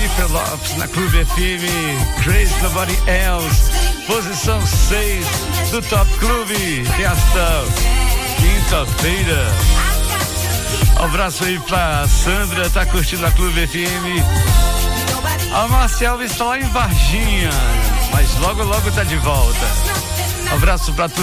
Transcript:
Jennifer Lopes na Clube FM, Grace Nobody Else, posição 6 do Top Clube desta quinta-feira. Um abraço aí pra Sandra, tá curtindo a Clube FM. A Marcel está lá em Varginha, mas logo tá de volta. Um abraço pra tu.